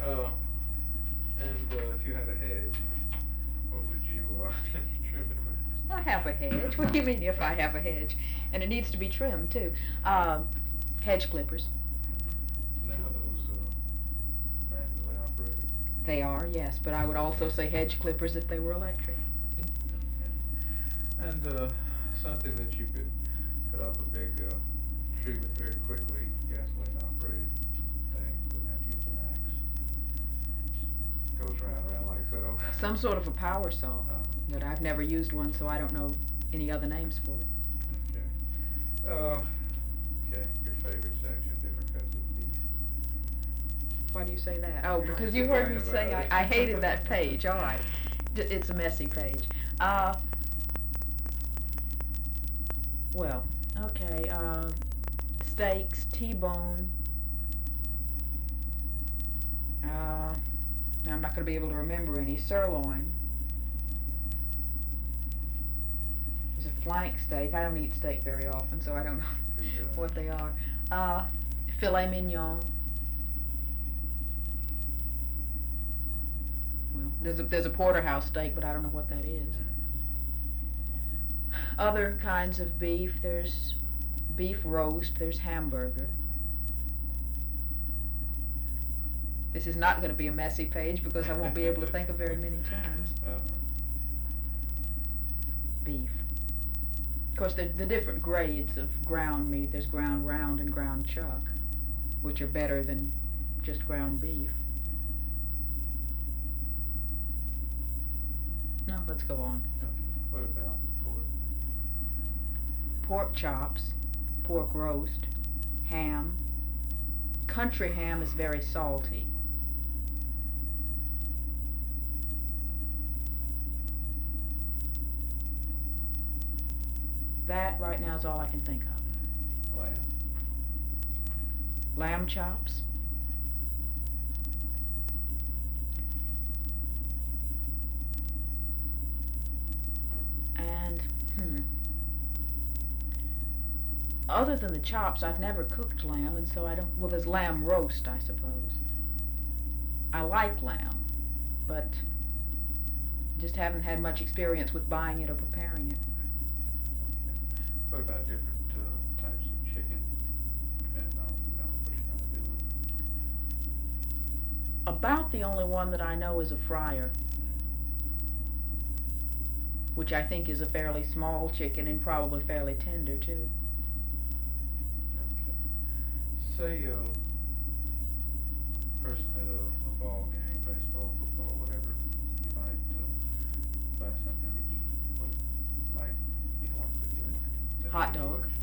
Uh, and if you had a hedge, what would you trim it with? I have a hedge. What do you mean if I have a hedge? And it needs to be trimmed too. Hedge clippers. Now those manually operated. They are, yes, but I would also say hedge clippers if they were electric. Okay. And something that you could cut off a big tree with very quickly, gasoline operated thing. Wouldn't have to use an axe. Goes round and round like so. Some sort of a power saw, but Okay. I've never used one, so I don't know any other names for it. Okay. Okay. Your favorite section, different cuts of beef. Why do you say that? Oh, You're because always you heard me complaining say about I it. hated that page. All right. It's a messy page. Uh, well, okay. Steaks, T-bone. Uh, now I'm not going to be able to remember any. Sirloin. There's a flank steak. I don't eat steak very often, so I don't know what they are. Uh, Filet mignon. Well, there's a porterhouse steak, but I don't know what that is. Other kinds of beef. There's beef roast. There's hamburger. This is not going to be a messy page because I won't be able to think of very many terms. Beef. Of course, the different grades of ground meat. There's ground round and ground chuck, which are better than just ground beef. No, let's go on. Okay. What about pork? Pork chops, pork roast, ham. Country ham is very salty. That right now is all I can think of. Lamb. Lamb chops. And, other than the chops, I've never cooked lamb, and so I don't. Well, there's lamb roast, I suppose. I like lamb, but just haven't had much experience with buying it or preparing it. Okay. What about different types of chicken, depending on what you're gonna do with it? About the only one that I know is a fryer, which I think is a fairly small chicken and probably fairly tender too. Okay. Say person at a ball game, baseball, football, whatever, you might buy something to eat. What might you likely get? That Hot dog. situation?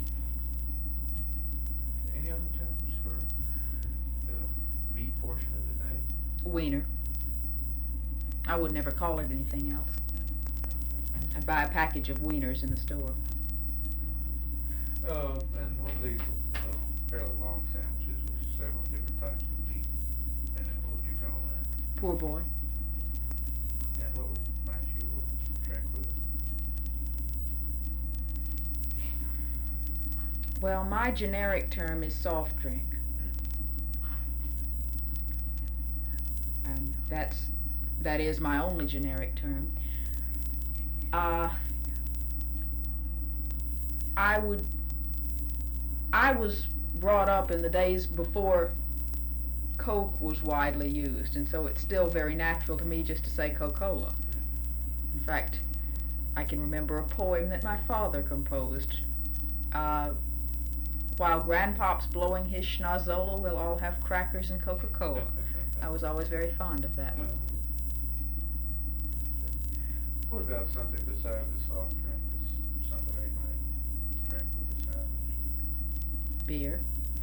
Okay. Any other terms for the meat portion of the day? Wiener. I would never call it anything else. Okay. I'd buy a package of wieners in the store. And one of these fairly long sandwiches with several different types of meat in it. What would you call that? Poor boy. And what might you drink with it? Well, my generic term is soft drink, and that is my only generic term. Uh, I would. I was brought up in the days before Coke was widely used, and so it's still very natural to me just to say Coca-Cola. In fact, I can remember a poem that my father composed. Uh, While Grandpop's blowing his schnozola, we'll all have crackers and Coca-Cola. I was always very fond of that one. Okay. What about something besides a soft drink that somebody might drink with a sandwich? Beer.